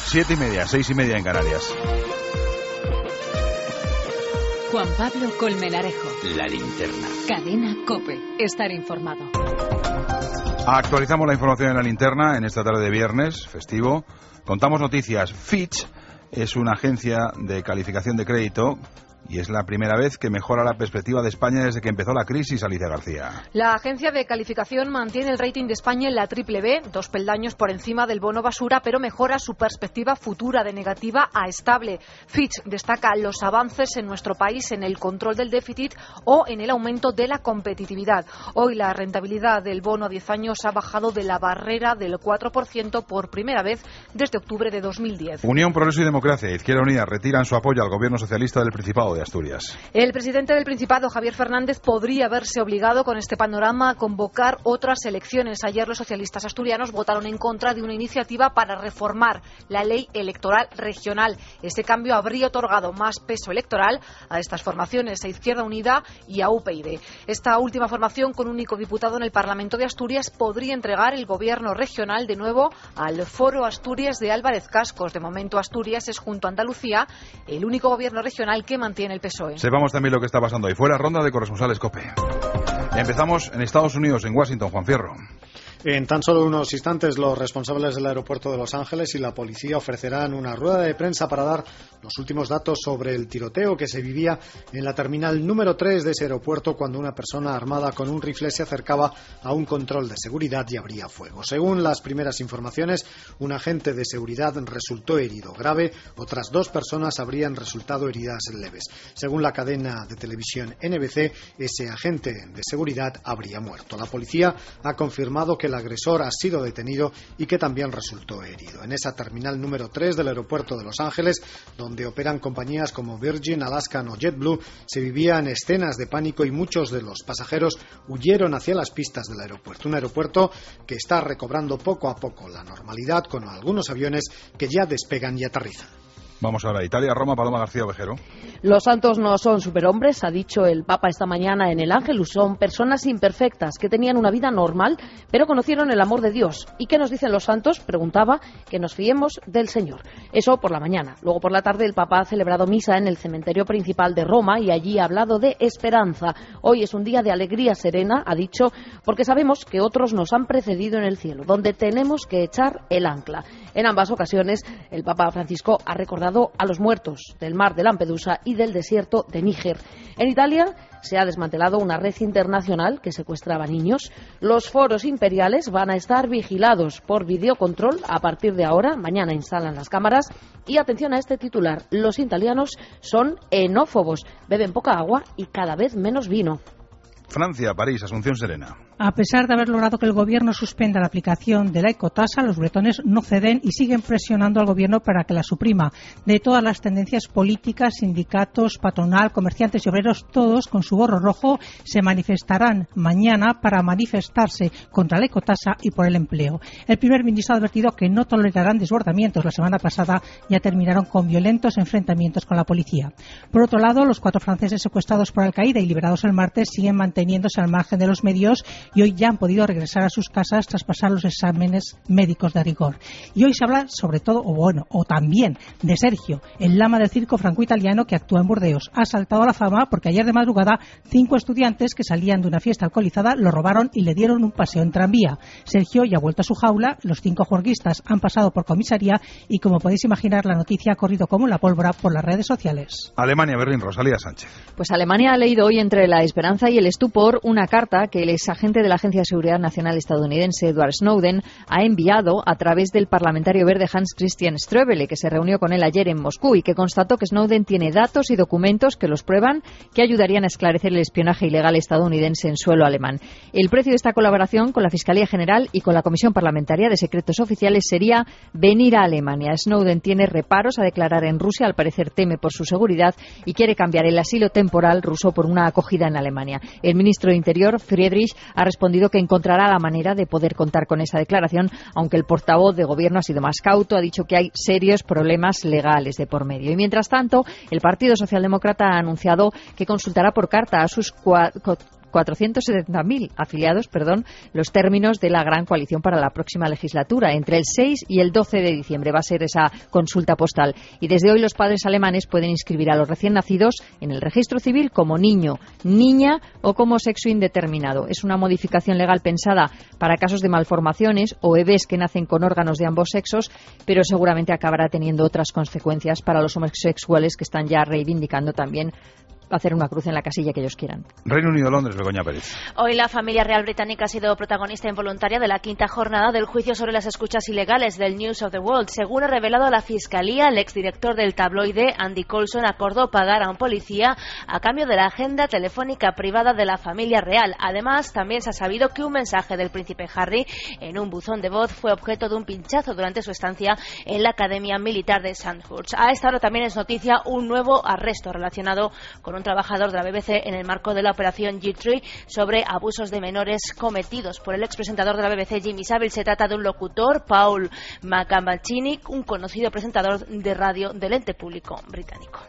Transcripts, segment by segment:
7:30, 6:30 en Canarias. Juan Pablo Colmenarejo. La linterna. Cadena COPE. Estar informado. Actualizamos la información en la linterna en esta tarde de viernes, festivo. Contamos noticias. Fitch es una agencia de calificación de crédito y es la primera vez que mejora la perspectiva de España desde que empezó la crisis, Alicia García. La agencia de calificación mantiene el rating de España en la BBB, 2 peldaños por encima del bono basura, pero mejora su perspectiva futura de negativa a estable. Fitch destaca los avances en nuestro país en el control del déficit o en el aumento de la competitividad. Hoy la rentabilidad del bono a 10 años ha bajado de la barrera del 4% por primera vez desde octubre de 2010. Unión, Progreso y Democracia, Izquierda Unida, retiran su apoyo al gobierno socialista del Principado de Asturias. El presidente del Principado, Javier Fernández, podría verse obligado con este panorama a convocar otras elecciones. Ayer los socialistas asturianos votaron en contra de una iniciativa para reformar la ley electoral regional. Este cambio habría otorgado más peso electoral a estas formaciones, a Izquierda Unida y a UPyD. Esta última formación, con un único diputado en el Parlamento de Asturias, podría entregar el gobierno regional de nuevo al Foro Asturias de Álvarez Cascos. De momento, Asturias es, junto a Andalucía, el único gobierno regional que mantiene el PSOE. Sepamos también lo que está pasando ahí fuera. Ronda de corresponsales COPE. Empezamos en Estados Unidos, en Washington. Juan Fierro. En tan solo unos instantes, los responsables del aeropuerto de Los Ángeles y la policía ofrecerán una rueda de prensa para dar los últimos datos sobre el tiroteo que se vivía en la terminal número 3 de ese aeropuerto cuando una persona armada con un rifle se acercaba a un control de seguridad y abría fuego. Según las primeras informaciones, un agente de seguridad resultó herido grave, otras 2 personas habrían resultado heridas leves. Según la cadena de televisión NBC, ese agente de seguridad habría muerto. La policía ha confirmado que el agresor ha sido detenido y que también resultó herido. En esa terminal número 3 del aeropuerto de Los Ángeles, donde operan compañías como Virgin, Alaskan o JetBlue, se vivían escenas de pánico y muchos de los pasajeros huyeron hacia las pistas del aeropuerto. Un aeropuerto que está recobrando poco a poco la normalidad, con algunos aviones que ya despegan y aterrizan. Vamos ahora a Italia, Roma, Paloma García Ovejero. Los santos no son superhombres, ha dicho el Papa esta mañana en el Ángelus. Son personas imperfectas que tenían una vida normal, pero conocieron el amor de Dios. ¿Y qué nos dicen los santos? Preguntaba, que nos fiemos del Señor. Eso por la mañana. Luego por la tarde el Papa ha celebrado misa en el cementerio principal de Roma y allí ha hablado de esperanza. Hoy es un día de alegría serena, ha dicho, porque sabemos que otros nos han precedido en el cielo, donde tenemos que echar el ancla. En ambas ocasiones el Papa Francisco ha recordado a los muertos del mar de Lampedusa y del desierto de Níger. En Italia se ha desmantelado una red internacional que secuestraba niños. Los foros imperiales van a estar vigilados por videocontrol a partir de ahora. Mañana instalan las cámaras. Y atención a este titular: los italianos son enófobos, beben poca agua y cada vez menos vino. Francia, París, Asunción Serena. A pesar de haber logrado que el gobierno suspenda la aplicación de la ecotasa, los bretones no ceden y siguen presionando al gobierno para que la suprima. De todas las tendencias políticas, sindicatos, patronal, comerciantes y obreros, todos con su gorro rojo se manifestarán mañana para manifestarse contra la ecotasa y por el empleo. El primer ministro ha advertido que no tolerarán desbordamientos. La semana pasada ya terminaron con violentos enfrentamientos con la policía. Por otro lado, los 4 franceses secuestrados por Al-Qaeda y liberados el martes siguen manteniéndose al margen de los medios y hoy ya han podido regresar a sus casas tras pasar los exámenes médicos de rigor. Y hoy se habla sobre todo, o también, de Sergio, el lama del circo franco-italiano que actúa en Burdeos. Ha saltado a la fama porque ayer de madrugada 5 estudiantes que salían de una fiesta alcoholizada lo robaron y le dieron un paseo en tranvía. Sergio ya ha vuelto a su jaula, los 5 juerguistas han pasado por comisaría y, como podéis imaginar, la noticia ha corrido como la pólvora por las redes sociales. Alemania, Berlín, Rosalía Sánchez. Pues Alemania ha leído hoy entre la esperanza y el estupor una carta que el exagente de la Agencia de Seguridad Nacional estadounidense, Edward Snowden, ha enviado a través del parlamentario verde Hans Christian Ströbele, que se reunió con él ayer en Moscú y que constató que Snowden tiene datos y documentos que los prueban que ayudarían a esclarecer el espionaje ilegal estadounidense en suelo alemán. El precio de esta colaboración con la Fiscalía General y con la Comisión Parlamentaria de Secretos Oficiales sería venir a Alemania. Snowden tiene reparos a declarar en Rusia, al parecer teme por su seguridad y quiere cambiar el asilo temporal ruso por una acogida en Alemania. El ministro de Interior, Friedrich, ha respondido que encontrará la manera de poder contar con esa declaración, aunque el portavoz de gobierno ha sido más cauto, ha dicho que hay serios problemas legales de por medio. Y mientras tanto, el Partido Socialdemócrata ha anunciado que consultará por carta a sus 470.000 afiliados, los términos de la gran coalición para la próxima legislatura. Entre el 6 y el 12 de diciembre va a ser esa consulta postal. Y desde hoy los padres alemanes pueden inscribir a los recién nacidos en el registro civil como niño, niña o como sexo indeterminado. Es una modificación legal pensada para casos de malformaciones o bebés que nacen con órganos de ambos sexos, pero seguramente acabará teniendo otras consecuencias para los homosexuales que están ya reivindicando también hacer una cruz en la casilla que ellos quieran. Reino Unido, Londres, Begoña Pérez. Hoy la familia real británica ha sido protagonista involuntaria de la quinta jornada del juicio sobre las escuchas ilegales del News of the World. Según ha revelado la Fiscalía, el exdirector del tabloide, Andy Coulson, acordó pagar a un policía a cambio de la agenda telefónica privada de la familia real. Además, también se ha sabido que un mensaje del príncipe Harry en un buzón de voz fue objeto de un pinchazo durante su estancia en la Academia Militar de Sandhurst. A esta hora también es noticia un nuevo arresto relacionado con un trabajador de la BBC en el marco de la operación G3 sobre abusos de menores cometidos por el expresentador de la BBC Jimmy Savile. Se trata de un locutor, Paul McCambachini, un conocido presentador de radio del ente público británico.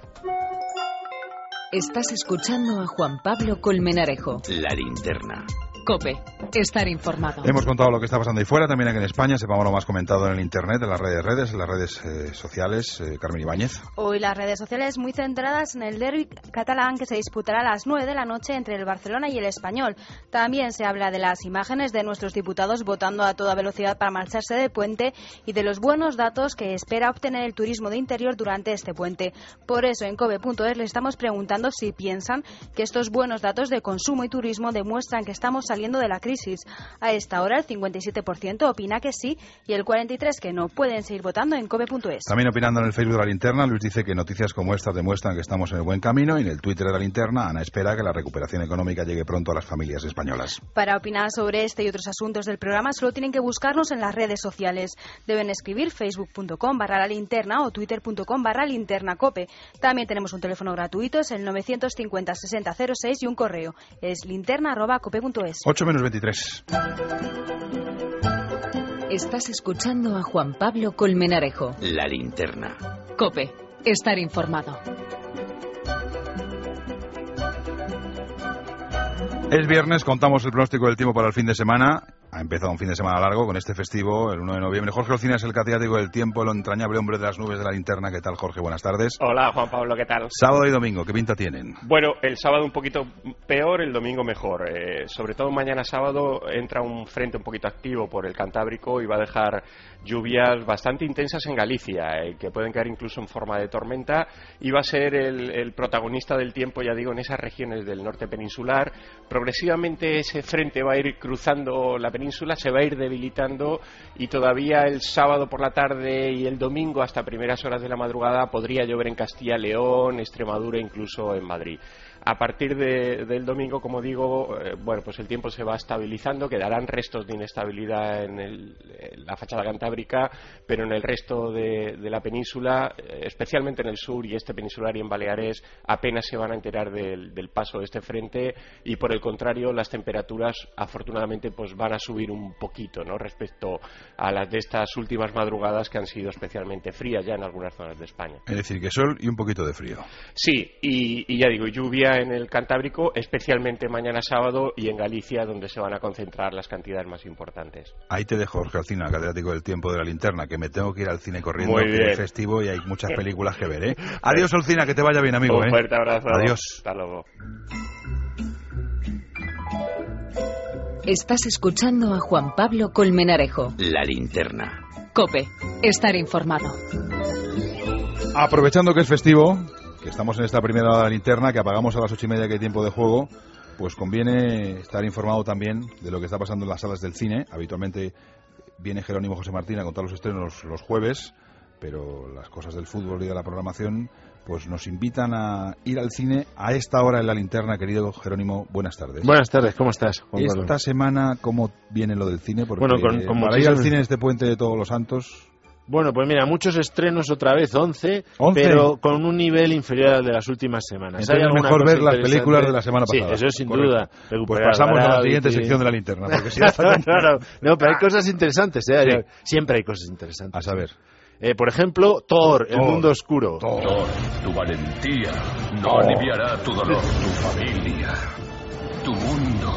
Estás escuchando a Juan Pablo Colmenarejo. La linterna. COPE. Estar informado. Hemos contado lo que está pasando ahí fuera, también aquí en España. Sepamos lo más comentado en el Internet, en las redes sociales. Carmen Ibáñez. Hoy las redes sociales muy centradas en el derbi catalán que se disputará a las 9 de la noche entre el Barcelona y el Español. También se habla de las imágenes de nuestros diputados votando a toda velocidad para marcharse de puente y de los buenos datos que espera obtener el turismo de interior durante este puente. Por eso en COPE.es les estamos preguntando si piensan que estos buenos datos de consumo y turismo demuestran que estamos saliendo de la crisis. A esta hora el 57% opina que sí y el 43% que no. Pueden seguir votando en COPE.es. También opinando en el Facebook de la Linterna, Luis dice que noticias como estas demuestran que estamos en el buen camino, y en el Twitter de la Linterna, Ana espera que la recuperación económica llegue pronto a las familias españolas. Para opinar sobre este y otros asuntos del programa solo tienen que buscarnos en las redes sociales. Deben escribir facebook.com/lalinterna o twitter.com/linternacope. También tenemos un teléfono gratuito, es el 950 60 06 y un correo, es linterna@cope.es. 8 menos 23. Estás escuchando a Juan Pablo Colmenarejo. La linterna. COPE. Estar informado. Es viernes, contamos el pronóstico del tiempo para el fin de semana. Ha empezado un fin de semana largo con este festivo, el 1 de noviembre. Jorge Olcina es el catedrático del tiempo, el entrañable hombre de las nubes de la linterna. ¿Qué tal, Jorge? Buenas tardes. Hola, Juan Pablo, ¿qué tal? Sábado y domingo, ¿qué pinta tienen? Bueno, el sábado un poquito peor, el domingo mejor. Sobre todo mañana sábado entra un frente un poquito activo por el Cantábrico y va a dejar lluvias bastante intensas en Galicia, que pueden caer incluso en forma de tormenta, y va a ser el protagonista del tiempo, ya digo, en esas regiones del norte peninsular. Progresivamente ese frente va a ir cruzando la península, se va a ir debilitando, y todavía el sábado por la tarde y el domingo hasta primeras horas de la madrugada podría llover en Castilla, León, Extremadura, incluso en Madrid. A partir del domingo, como digo, bueno, pues el tiempo se va estabilizando, quedarán restos de inestabilidad en la fachada cantábrica, pero en el resto de la península, especialmente en el sur y este peninsular y en Baleares, apenas se van a enterar del paso de este frente, y por el contrario las temperaturas afortunadamente pues van a subir un poquito, ¿no?, respecto a las de estas últimas madrugadas, que han sido especialmente frías ya en algunas zonas de España. Es decir, que sol y un poquito de frío. Sí, y ya digo, lluvia en el Cantábrico, especialmente mañana sábado, y en Galicia, donde se van a concentrar las cantidades más importantes. Ahí te dejo, Jorge Alcina, catedrático del tiempo de la linterna, que me tengo que ir al cine corriendo, Muy que bien. es festivo y hay muchas películas que ver, ¿eh? Adiós, Alcina, que te vaya bien, amigo. Un fuerte abrazo. Adiós. Hasta luego. Estás escuchando a Juan Pablo Colmenarejo. La linterna. COPE. Estar informado. Aprovechando que es festivo, que estamos en esta primera hora de la linterna, que apagamos a las 8:30, que hay tiempo de juego, pues conviene estar informado también de lo que está pasando en las salas del cine. Habitualmente viene Jerónimo José Martín a contar los estrenos los jueves, pero las cosas del fútbol y de la programación pues nos invitan a ir al cine a esta hora en la linterna. Querido Jerónimo, buenas tardes. Buenas tardes, ¿cómo estás, Juan Pablo? Esta semana, ¿cómo viene lo del cine? Porque Bueno, con para ir al cine este puente de Todos los Santos... Bueno, pues mira, muchos estrenos otra vez, 11, pero con un nivel inferior al de las últimas semanas. Entonces es mejor ver las películas de la semana pasada. Sí, eso sin Correcto. duda. Pues pasamos a la siguiente sección de la linterna. Porque si claro, no, pero hay cosas interesantes, ¿eh? Sí. Siempre hay cosas interesantes. A saber. Por ejemplo, Thor, el mundo oscuro. Thor, tu valentía no aliviará tu dolor, tu familia, tu mundo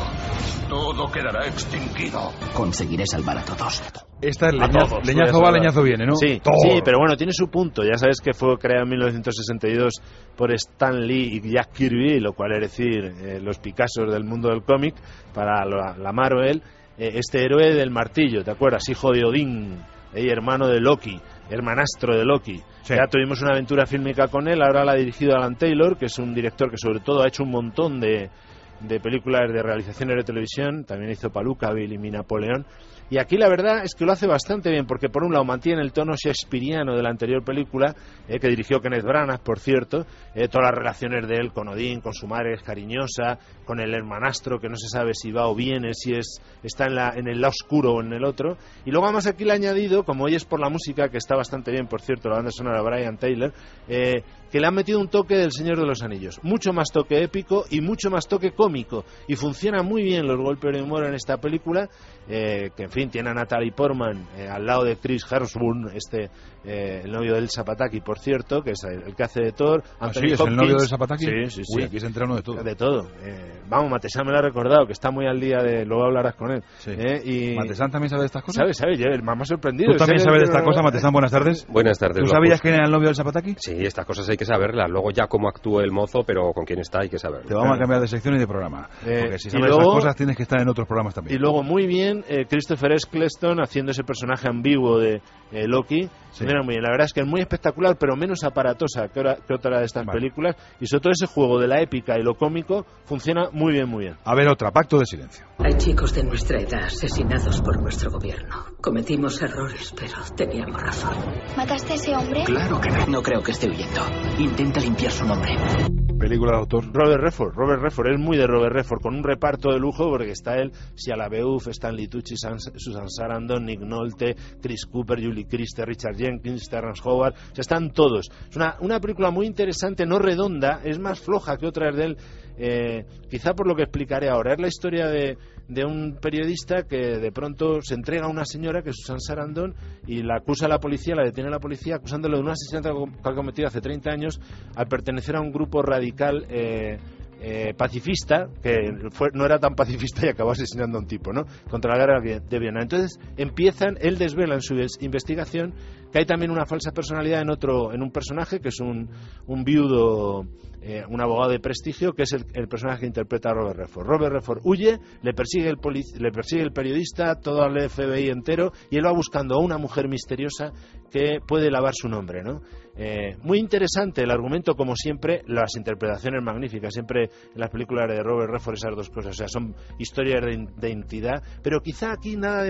Todo quedará extinguido. Conseguiré salvar a todos. Esta es leñazo va, leñazo viene, ¿no? Sí, sí, pero bueno, tiene su punto. Ya sabes que fue creado en 1962 por Stan Lee y Jack Kirby, lo cual es decir, los Picassos del mundo del cómic para la Marvel. Este héroe del martillo, ¿te acuerdas? Hijo de Odín, hermano de Loki, hermanastro de Loki. Sí. Ya tuvimos una aventura fílmica con él, ahora la ha dirigido Alan Taylor, que es un director que sobre todo ha hecho un montón de películas de realizaciones de televisión, también hizo Paluca, Bill y mi Napoleón. Y aquí la verdad es que lo hace bastante bien, porque por un lado mantiene el tono shakespeariano de la anterior película, que dirigió Kenneth Branagh, por cierto, todas las relaciones de él con Odín, con su madre es cariñosa, con el hermanastro que no se sabe si va o viene, si está en el lado oscuro o en el otro. Y luego además aquí le ha añadido, como hoy es por la música, que está bastante bien, por cierto, la banda sonora de Brian Taylor, que le han metido un toque del Señor de los Anillos, mucho más toque épico y mucho más toque cómico, y funciona muy bien los golpes de humor en esta película, que en fin tiene a Natalie Portman al lado de Chris Hemsworth, el novio del Elsa Pataky, por cierto, que es el que hace de Thor. ¿Sí? ¿Es el novio del Elsa Pataky? Sí. Uy, aquí se entera uno de todo. De todo. Vamos, Matesán me lo ha recordado, que está muy al día de... Luego hablarás con él. Sí. Y Matesán también sabe de estas cosas. Sabe, me ha sorprendido. ¿Tú también sabes de estas cosas, Matesán? Buenas tardes. Buenas tardes. ¿Tú sabías quién era el novio del Elsa Pataky? Sí, estas cosas hay que saberlas. Luego ya cómo actúe el mozo, pero con quién está hay que saberlo. Te vamos a cambiar de sección y de programa. Porque si sabes esas cosas tienes que estar en otros programas también. Y luego muy bien Christopher Eccleston haciendo ese personaje ambiguo de Loki. Sí. Mira, muy bien. La verdad es que es muy espectacular, pero menos aparatosa que otra de estas películas. Y sobre todo ese juego de la épica y lo cómico funciona muy bien, muy bien. A ver, otra, Pacto de Silencio. Hay chicos de nuestra edad asesinados por nuestro gobierno. Cometimos errores, pero teníamos razón. ¿Mataste a ese hombre? Claro que no. No creo que esté huyendo. Intenta limpiar su nombre. Película de autor. Robert Redford, es muy de Robert Redford, con un reparto de lujo, porque está él, Shia LaBeouf, Stanley Tucci, Susan Sarandon, Nick Nolte, Chris Cooper, Julie Christie, Richard Jenkins, Terrence Howard, o sea, están todos. Es una película muy interesante, no redonda, es más floja que otras de él, quizá por lo que explicaré ahora. Es la historia de un periodista que de pronto se entrega a una señora, que es Susan Sarandon, y la acusa a la policía, la detiene la policía, acusándolo de un asesinato que ha cometido hace 30 años al pertenecer a un grupo radical pacifista, que no era tan pacifista y acabó asesinando a un tipo, ¿no? Contra la guerra de Vietnam. Entonces él desvela en su investigación que hay también una falsa personalidad en un personaje que es un viudo, un abogado de prestigio, que es el personaje que interpreta a Robert Redford. Robert Redford huye, le persigue el periodista, todo el FBI entero, y él va buscando a una mujer misteriosa que puede lavar su nombre, ¿no? Muy interesante el argumento, como siempre, las interpretaciones magníficas, siempre en las películas de Robert Redford esas dos cosas, o sea, son historias de identidad, pero quizá aquí nada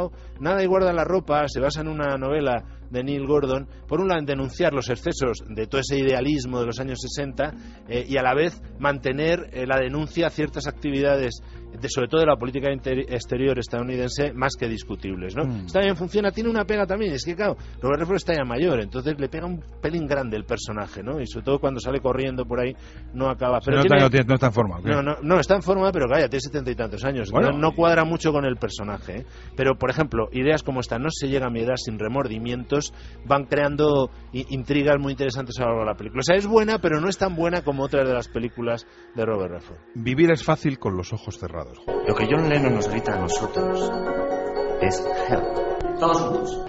y guarda la ropa, se basa en una novela de Neil Gordon, por un lado en denunciar los excesos de todo ese idealismo de los años 60 y a la vez mantener la denuncia a ciertas actividades sobre todo de la política exterior estadounidense más que discutibles, ¿no? Está bien, funciona, tiene una pega también, es que claro, Robert Redford está ya mayor, entonces le pega un pelín grande el personaje, ¿no? Y sobre todo cuando sale corriendo por ahí no acaba, pero no está en forma, ¿okay? No está en forma, pero vaya, tiene 70 y tantos años, bueno, no cuadra mucho con el personaje, ¿eh? Pero por ejemplo, ideas como esta, no se llega a mi edad sin remordimientos, van creando intrigas muy interesantes a lo largo de la película. O sea, es buena, pero no es tan buena como otras de las películas de Robert Redford. Vivir es fácil con los ojos cerrados. Lo que John Lennon nos grita a nosotros es help. Todos juntos.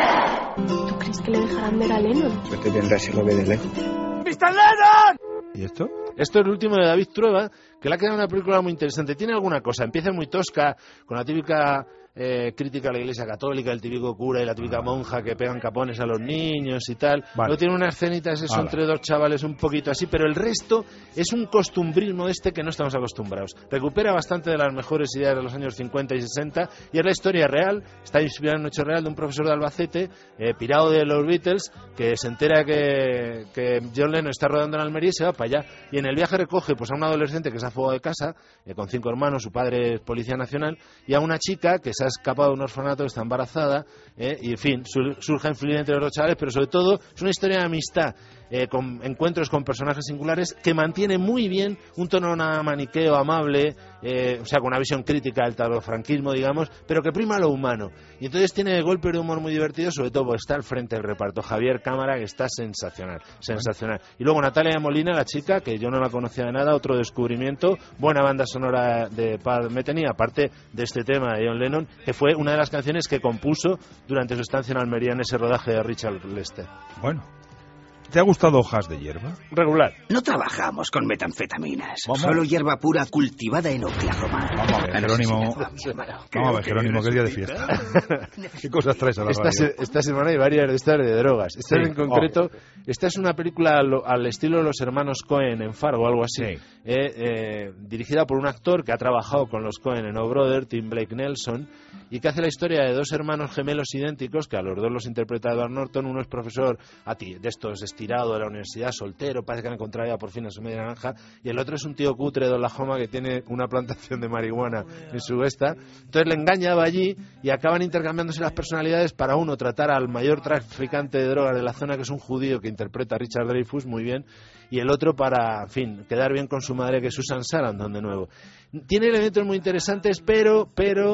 ¿Tú crees que le dejarán ver a Lennon? Suerte tendrá si lo ve de lejos. ¡Mr. Lennon! ¿Y esto? Esto es el último de David Trueba, que le ha quedado una película muy interesante. Tiene alguna cosa, empieza muy tosca, con la típica crítica a la Iglesia Católica, el típico cura y la típica monja que pegan capones a los niños y tal. Luego tiene unas escenitas entre dos chavales un poquito así, pero el resto es un costumbrismo que no estamos acostumbrados. Recupera bastante de las mejores ideas de los años 50 y 60 y es la historia real, está inspirada en un hecho real de un profesor de Albacete, pirado de los Beatles, que se entera que John Lennon está rodando en Almería y se va para allá. Y en el viaje recoge pues a un adolescente que se ha fugado de casa, con 5 hermanos, su padre es policía nacional, y a una chica que se ha escapado de un orfanato, está embarazada, y en fin, surge a influir entre los chavales, pero sobre todo es una historia de amistad, con encuentros con personajes singulares que mantiene muy bien un tono maniqueo, amable, o sea, con una visión crítica del tardofranquismo, digamos, pero que prima lo humano. Y entonces tiene golpes de humor muy divertidos, sobre todo porque está al frente del reparto. Javier Cámara, que está sensacional, sensacional. Y luego Natalia Molina, la chica, que yo no la conocía de nada, otro descubrimiento, buena banda sonora de Paul Metheny, aparte de este tema de John Lennon, que fue una de las canciones que compuso durante su estancia en Almería en ese rodaje de Richard Lester. Bueno. ¿Te ha gustado Hojas de hierba? Regular. No trabajamos con metanfetaminas. Solo hierba pura cultivada en Oklahoma. Vamos a ver, Jerónimo. Jerónimo, que es día de fiesta. ¿Qué cosas traes a la radio? Esta semana hay varias de estas de drogas. Esta en concreto, esta es una película al estilo de los hermanos Coen en Fargo, algo así. Dirigida por un actor que ha trabajado con los Coen en O Brother, Tim Blake Nelson, y que hace la historia de dos hermanos gemelos idénticos, que a los dos los interpreta Edward Norton. Uno es profesor de estos tirado de la universidad, soltero, parece que han encontrado ya por fin a su media naranja, y el otro es un tío cutre de Oklahoma que tiene una plantación de marihuana en su esta. Entonces le engaña, va allí y acaban intercambiándose las personalidades para uno tratar al mayor traficante de drogas de la zona, que es un judío que interpreta a Richard Dreyfuss muy bien, y el otro para, en fin, quedar bien con su madre, que es Susan Sarandon de nuevo. Tiene elementos muy interesantes, pero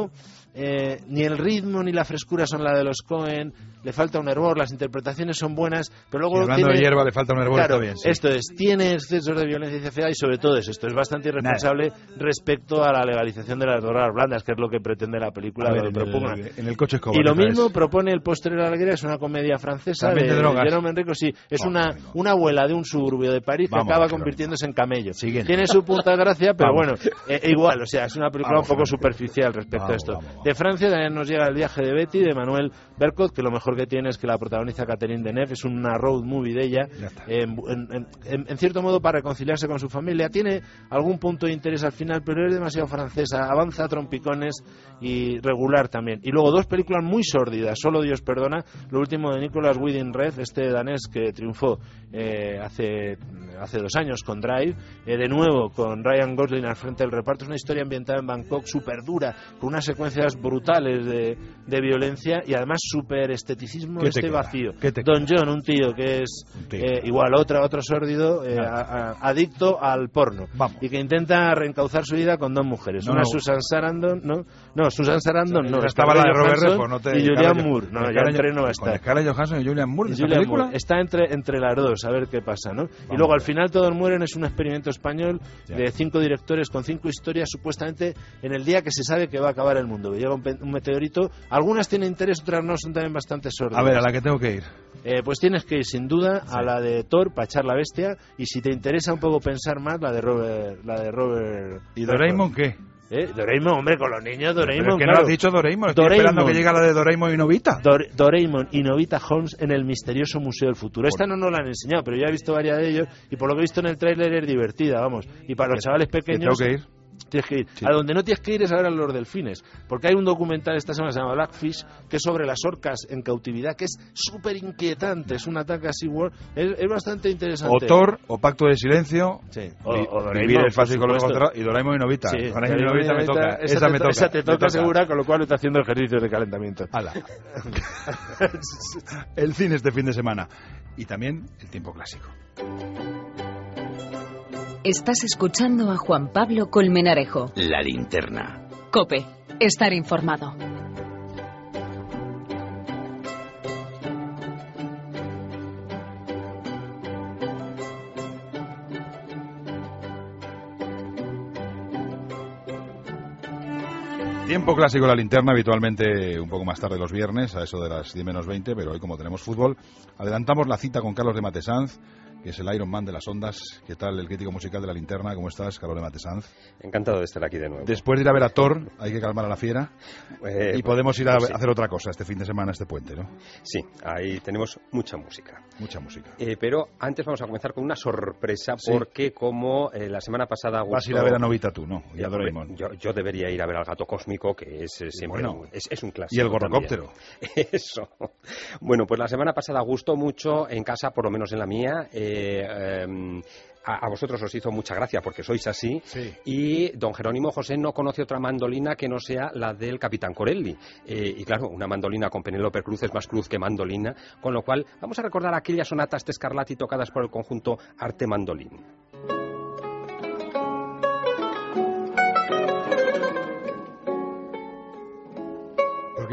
ni el ritmo ni la frescura son la de los Coen, le falta un hervor, las interpretaciones son buenas, pero luego... Y hablando de hierba, le falta un hervor, claro, está bien. Sí. Esto es, tiene excesos de violencia y ceguera, y sobre todo esto es bastante irresponsable respecto a la legalización de las drogas blandas, que es lo que pretende la película. En el coche Escobar. Y lo mismo propone El postre de la alegría, es una comedia francesa de Jerome Enrico, sí, es una abuela de un suburbio de París que acaba convirtiéndose en camello. Siguiente. Tiene su punta de gracia, pero bueno, igual, o sea, es una película un poco superficial respecto a esto. De Francia también nos llega El viaje de Betty, de Manuel Bercot, que lo mejor que tiene es que la protagoniza Catherine Deneuve, es una road movie de ella, en cierto modo para reconciliarse con su familia. Tiene algún punto de interés al final, pero es demasiado francesa, avanza a trompicones y regular también. Y luego dos películas muy sórdidas, Solo Dios perdona, lo último de Nicolas Winding Refn, este danés que triunfó hace 2 años con Drive, de nuevo con Ryan Gosling al frente del reparto. Es una historia ambientada en Bangkok, súper dura, con unas secuencias brutales de violencia y además súper esteticismo vacío. Don John, un tío que es igual otro sórdido, adicto al porno. Y que intenta reencauzar su vida con 2 mujeres. Una Susan Sarandon, Susan Sarandon no. Estaba la de Robert Redford, y Julianne Moore. No, ya entre no está. Scarlett Johansson y Julianne Moore. Está entre las dos, a ver qué pasa, ¿no? Y luego al final Todos mueren es un experimento español de 5 directores con 5 historias, supuestamente en el día que se sabe que va a acabar el mundo. Llega un meteorito, algunas tienen interés, otras no, son también bastante sordas. A ver, a la que tengo que ir. Pues tienes que ir sin duda a la de Thor para echar la bestia, y si te interesa un poco pensar más, la de Robert. ¿Y Doraemon qué? Doraemon, hombre, con los niños, Doraemon. ¿Pero qué no has dicho Doraemon? Estoy esperando que llegue la de Doraemon y Novita. Doraemon y Novita Holmes en el misterioso Museo del Futuro. Esta no nos la han enseñado, pero yo he visto varias de ellos, y por lo que he visto en el tráiler es divertida, vamos. Y para los chavales pequeños... Tengo que ir. Tienes que ir. Sí. A donde no tienes que ir es a ver a los delfines, porque hay un documental esta semana que se llama Blackfish, que es sobre las orcas en cautividad, que es súper inquietante, es un ataque a SeaWorld, es bastante interesante. O Thor, o Pacto de Silencio, o Vivir el fácil con los y Doraemon y Novita. Sí, Doraemon y Novita me toca. Esa te toca segura, con lo cual está haciendo ejercicios de calentamiento. El cine este fin de semana. Y también el tiempo clásico. Estás escuchando a Juan Pablo Colmenarejo. La linterna. COPE. Estar informado. Tiempo clásico, la linterna, habitualmente un poco más tarde los viernes, a eso de las 10 menos 20, pero hoy como tenemos fútbol, adelantamos la cita con Carlos de Matesanz, que es el Iron Man de las ondas. ¿Qué tal, el crítico musical de la linterna? ¿Cómo estás, Carlos de Matesanz? Encantado de estar aquí de nuevo. Después de ir a ver a Thor, hay que calmar a la fiera, y podemos ir a hacer otra cosa este fin de semana, este puente, ¿no? Sí, ahí tenemos mucha música. Mucha música. Pero antes vamos a comenzar con una sorpresa, porque como la semana pasada... Vas a ir a ver a Novita tú, ¿no? Y a Doraemon. Yo debería ir a ver al Gato Cósmico, que es siempre es un clásico. Y el gorrocóptero. Eso. Bueno, pues la semana pasada gustó mucho en casa, por lo menos en la mía. A vosotros os hizo mucha gracia porque sois así, y don Jerónimo José no conoce otra mandolina que no sea la del Capitán Corelli, y claro, una mandolina con Penélope Cruz es más cruz que mandolina, con lo cual vamos a recordar aquellas sonatas de Scarlatti tocadas por el conjunto Arte Mandolín.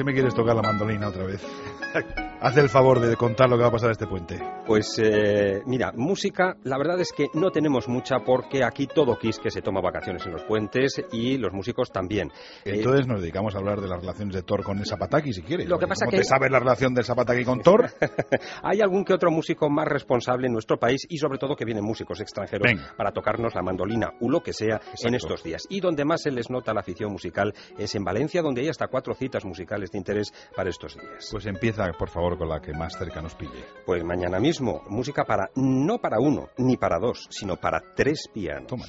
qué me quieres tocar la mandolina otra vez? Haz el favor de contar lo que va a pasar este puente. Pues mira, música, la verdad es que no tenemos mucha porque aquí todo quisque se toma vacaciones en los puentes y los músicos también. Entonces nos dedicamos a hablar de las relaciones de Thor con el Zapataki, si quieres. Lo que pasa ¿Cómo que te sabes la relación del Zapataki con Thor? Hay algún que otro músico más responsable en nuestro país y sobre todo que vienen músicos extranjeros para tocarnos la mandolina o lo que sea. Exacto. En estos días. Y donde más se les nota la afición musical es en Valencia, donde hay hasta 4 citas musicales de interés para estos días. Pues empieza, por favor, con la que más cerca nos pille. Pues mañana mismo, música no para 1, ni para 2, sino para 3 pianos. Toma.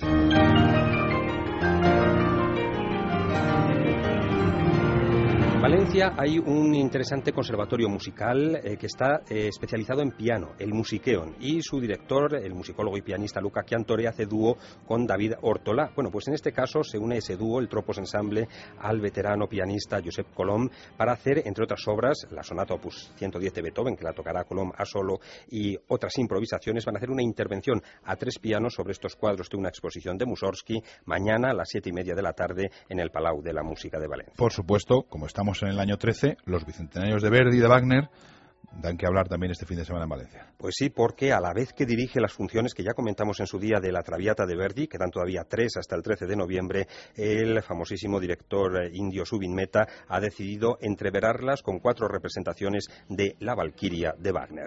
En Valencia hay un interesante conservatorio musical que está especializado en piano, el Musiqueon, y su director, el musicólogo y pianista Luca Chiantore, hace dúo con David Hortolà. Bueno, pues en este caso se une ese dúo, el Tropos Ensemble, al veterano pianista Josep Colom para hacer, entre otras obras, la sonata opus 110 de Beethoven, que la tocará Colom a solo, y otras improvisaciones. Van a hacer una intervención a 3 pianos sobre estos cuadros de una exposición de Mussorgsky mañana a las 7:30 de la tarde en el Palau de la Música de Valencia. Por supuesto, como estamos en el año 13, los bicentenarios de Verdi y de Wagner dan que hablar también este fin de semana en Valencia. Pues sí, porque a la vez que dirige las funciones que ya comentamos en su día de la Traviata de Verdi, quedan todavía 3 hasta el 13 de noviembre, el famosísimo director indio Zubin Mehta ha decidido entreverarlas con 4 representaciones de La Valquiria de Wagner.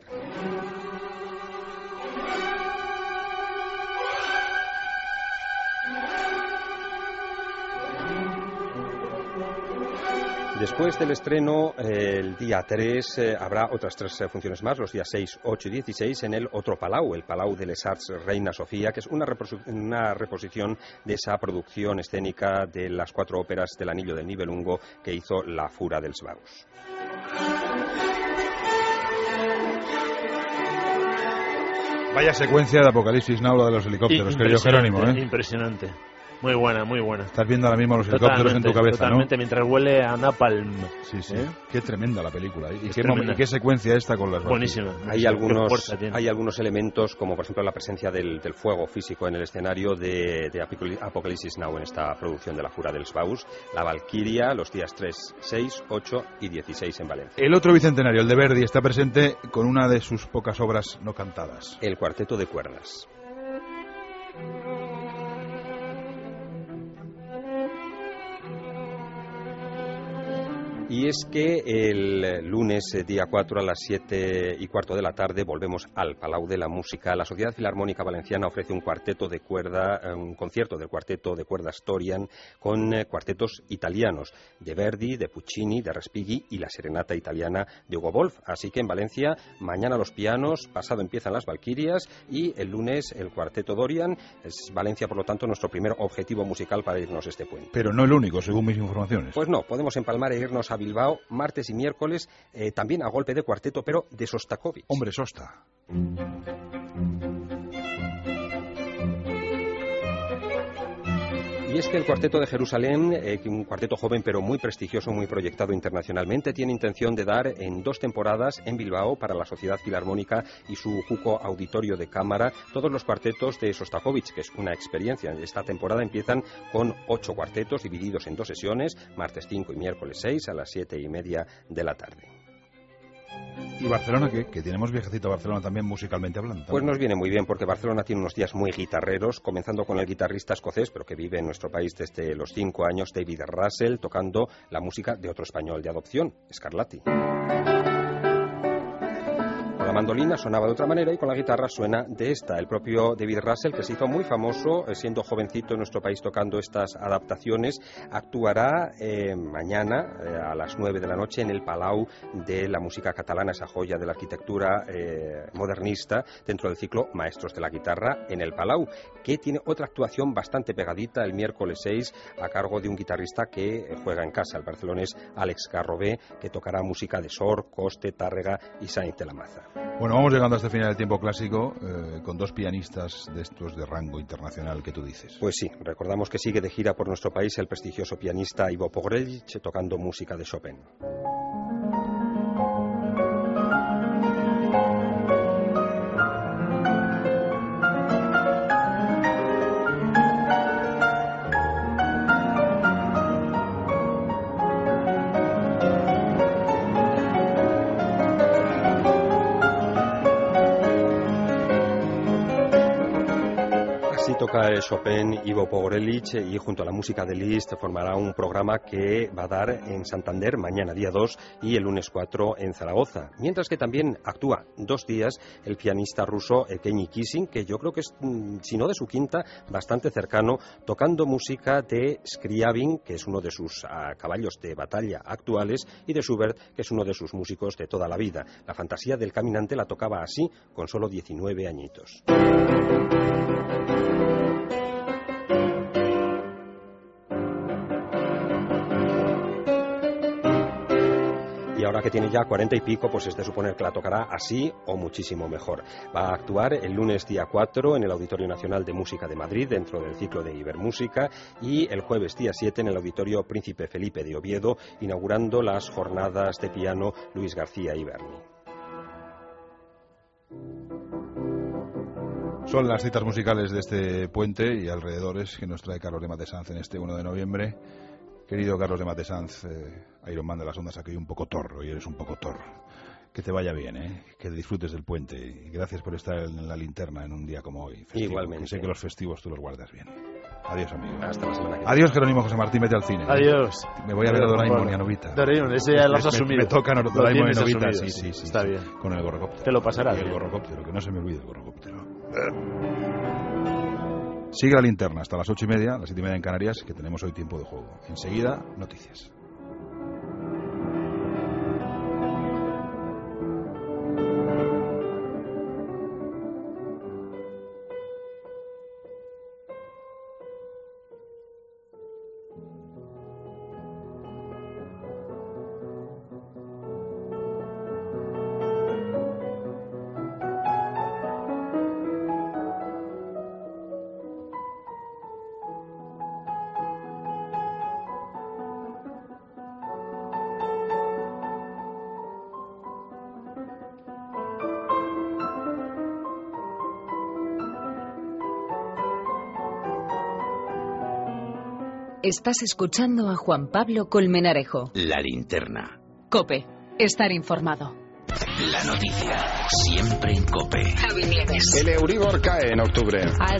Después del estreno, el día 3, habrá otras 3 funciones más, los días 6, 8 y 16, en el otro Palau, el Palau de les Arts Reina Sofía, que es una reposición de esa producción escénica de las 4 óperas del Anillo del Nibelungo que hizo la Fura dels Baus. Vaya secuencia de Apocalipsis Now, la de los helicópteros, querido Jerónimo. Impresionante. Muy buena, muy buena. Estás viendo ahora mismo los helicópteros en tu cabeza, totalmente, ¿no? Mientras huele a napalm. Sí, sí. Qué tremenda la película. ¿Y qué secuencia esta con las buenísima. Hay algunos elementos, como por ejemplo la presencia del fuego físico en el escenario de Apocalipsis Now en esta producción de la Fura dels Baus, La Valquiria, los días 3, 6, 8 y 16 en Valencia. El otro bicentenario, el de Verdi, está presente con una de sus pocas obras no cantadas. El Cuarteto de Cuerdas. Y es que el lunes, día 4, a las 7:15 de la tarde, volvemos al Palau de la Música. La Sociedad Filarmónica Valenciana ofrece un concierto del cuarteto de cuerdas Torian con cuartetos italianos, de Verdi, de Puccini, de Respighi y la Serenata Italiana de Hugo Wolf. Así que en Valencia, mañana los pianos, pasado empiezan las Valquirias y el lunes el cuarteto Dorian. Es Valencia, por lo tanto, nuestro primer objetivo musical para irnos este puente. Pero no el único, según mis informaciones. Pues no, podemos empalmar e irnos a Bilbao martes y miércoles, también a golpe de cuarteto, pero de Sostakovich. Hombre, Sosta. Y es que el Cuarteto de Jerusalén, un cuarteto joven pero muy prestigioso, muy proyectado internacionalmente, tiene intención de dar en 2 temporadas en Bilbao para la Sociedad Filarmónica y su Juco Auditorio de Cámara todos los cuartetos de Sostakovich, que es una experiencia. Esta temporada empiezan con 8 cuartetos divididos en 2 sesiones, martes 5 y miércoles 6 a las 7:30 de la tarde. ¿Y Barcelona qué? Que tenemos viajecito a Barcelona también musicalmente hablando. Pues nos viene muy bien porque Barcelona tiene unos días muy guitarreros, comenzando con el guitarrista escocés, pero que vive en nuestro país desde los 5 años, David Russell, tocando la música de otro español de adopción, Scarlatti. Con la mandolina sonaba de otra manera y con la guitarra suena de esta. El propio David Russell, que se hizo muy famoso siendo jovencito en nuestro país tocando estas adaptaciones, actuará mañana a las 9 de la noche en el Palau de la Música Catalana, esa joya de la arquitectura modernista dentro del ciclo Maestros de la Guitarra en el Palau, que tiene otra actuación bastante pegadita el miércoles 6 a cargo de un guitarrista que juega en casa, el barcelonés Àlex Garrobé, que tocará música de Sor, Coste, Tàrrega y Sainz de la Maza. Bueno, vamos llegando hasta el final del tiempo clásico con 2 pianistas de estos de rango internacional que tú dices. Pues sí, recordamos que sigue de gira por nuestro país el prestigioso pianista Ivo Pogrelch tocando música de Chopin. toca Chopin, Ivo Pogorelic, y junto a la música de Liszt formará un programa que va a dar en Santander mañana día 2 y el lunes 4 en Zaragoza. Mientras que también actúa 2 días el pianista ruso Evgeny Kissin, que yo creo que es, si no de su quinta, bastante cercano, tocando música de Scriabin, que es uno de sus caballos de batalla actuales, y de Schubert, que es uno de sus músicos de toda la vida. La fantasía del caminante la tocaba así, con solo 19 añitos. Y ahora que tiene ya 40 y pico, pues es de suponer que la tocará así o muchísimo mejor. Va a actuar el lunes día 4 en el Auditorio Nacional de Música de Madrid, dentro del ciclo de Ibermúsica, y el jueves día 7 en el Auditorio Príncipe Felipe de Oviedo, inaugurando las jornadas de piano Luis García Iberni. Son las citas musicales de este puente y alrededores que nos trae Carlos de Matesanz en este 1 de noviembre. Querido Carlos de Matesanz, Iron Man de las ondas, aquí un poco torro, y eres un poco torro. Que te vaya bien, que disfrutes del puente. Y gracias por estar en la linterna en un día como hoy. Festivo, igualmente. Sé que los festivos tú los guardas bien. Adiós, amigo. Hasta la semana que viene. Adiós, Jerónimo José Martín, vete al cine. Adiós. Me voy a ver a Doraemon y a Novita. Doraemon, ese ya lo has asumido. Me tocan Doraemon y Novita, sí. Está bien. Con el gorrocóptero. Te lo pasarás. El gorrocóptero, que no se me olvide el gorrocóptero. Sigue la linterna hasta las 8:30, las 7:30 en Canarias, que tenemos hoy tiempo de juego. Enseguida, noticias. Estás escuchando a Juan Pablo Colmenarejo. La linterna. COPE. Estar informado. La noticia. Siempre en COPE. Javi Nieves. El Euribor cae en octubre. Al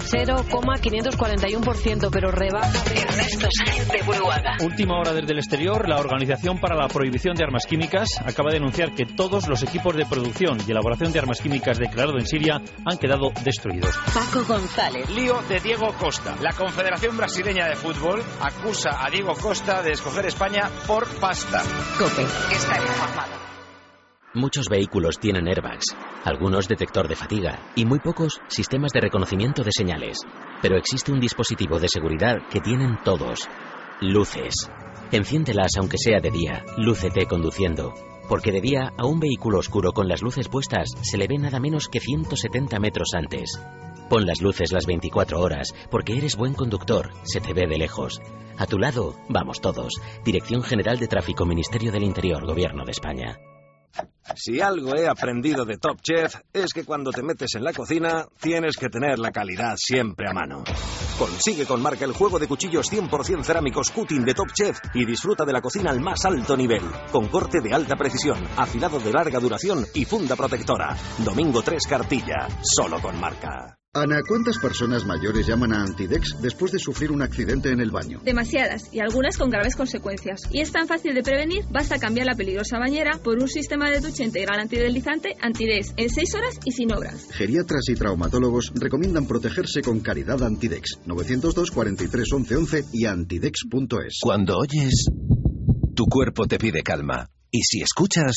0,541%, pero rebaja. Ernesto Sáenz de Buruaga. Última hora desde el exterior. La Organización para la Prohibición de Armas Químicas acaba de anunciar que todos los equipos de producción y elaboración de armas químicas declarados en Siria han quedado destruidos. Paco González. Lío de Diego Costa. La Confederación Brasileña de Fútbol acusa a Diego Costa de escoger España por pasta. COPE. Estar informado. Muchos vehículos tienen airbags, algunos detector de fatiga y muy pocos sistemas de reconocimiento de señales. Pero existe un dispositivo de seguridad que tienen todos. Luces. Enciéndelas aunque sea de día. Lúcete conduciendo. Porque de día a un vehículo oscuro con las luces puestas se le ve nada menos que 170 metros antes. Pon las luces las 24 horas, porque eres buen conductor, se te ve de lejos. A tu lado, vamos todos. Dirección General de Tráfico, Ministerio del Interior, Gobierno de España. Si algo he aprendido de Top Chef es que cuando te metes en la cocina tienes que tener la calidad siempre a mano. Consigue con Marca el juego de cuchillos 100% cerámicos Cutting de Top Chef y disfruta de la cocina al más alto nivel, con corte de alta precisión, afilado de larga duración y funda protectora. Domingo 3 Cartilla, solo con Marca. Ana, ¿cuántas personas mayores llaman a Antidex después de sufrir un accidente en el baño? Demasiadas, y algunas con graves consecuencias. Y es tan fácil de prevenir, basta cambiar la peligrosa bañera por un sistema de ducha integral antideslizante Antidex en 6 horas y sin obras. Geriatras y traumatólogos recomiendan protegerse con Caridad Antidex. 902 43 11 11 y antidex.es. Cuando oyes, tu cuerpo te pide calma. Y si escuchas,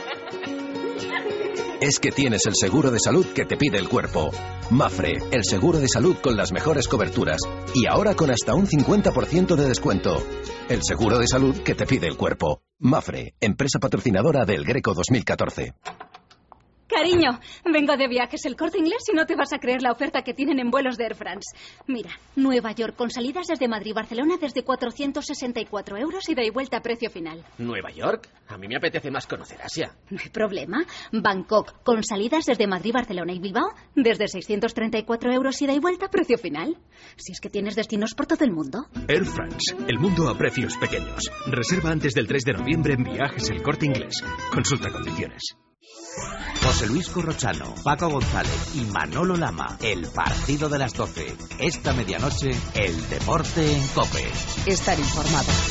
es que tienes el seguro de salud que te pide el cuerpo. Mafre, el seguro de salud con las mejores coberturas. Y ahora con hasta un 50% de descuento. El seguro de salud que te pide el cuerpo. Mafre, empresa patrocinadora del Greco 2014. Cariño, vengo de Viajes El Corte Inglés y no te vas a creer la oferta que tienen en vuelos de Air France. Mira, Nueva York con salidas desde Madrid-Barcelona desde 464 euros y da y vuelta a precio final. ¿Nueva York? A mí me apetece más conocer Asia. No hay problema. Bangkok con salidas desde Madrid-Barcelona y Bilbao desde 634 euros y da y vuelta a precio final. Si es que tienes destinos por todo el mundo. Air France, el mundo a precios pequeños. Reserva antes del 3 de noviembre en Viajes El Corte Inglés. Consulta condiciones. José Luis Corrochano, Paco González y Manolo Lama. El partido de las 12. Esta medianoche, el deporte en COPE. Estar informado.